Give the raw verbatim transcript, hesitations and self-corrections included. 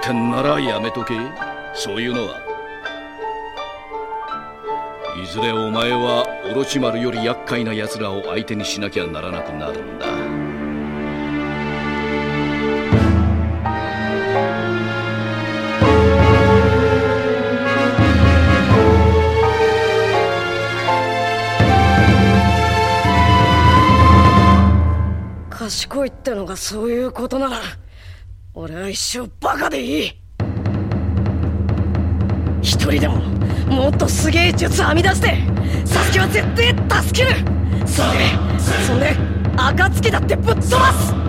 ってんならやめとけ。そういうのは。いずれお前はオロチマルより厄介な奴らを相手にしなきゃならなくなるんだ。 賢いってのがそういうことなら、俺は一生バカでいい。一人でももっとすげえ術編み出してサスケは絶対助ける。それでそんで暁だってぶっ飛ばす。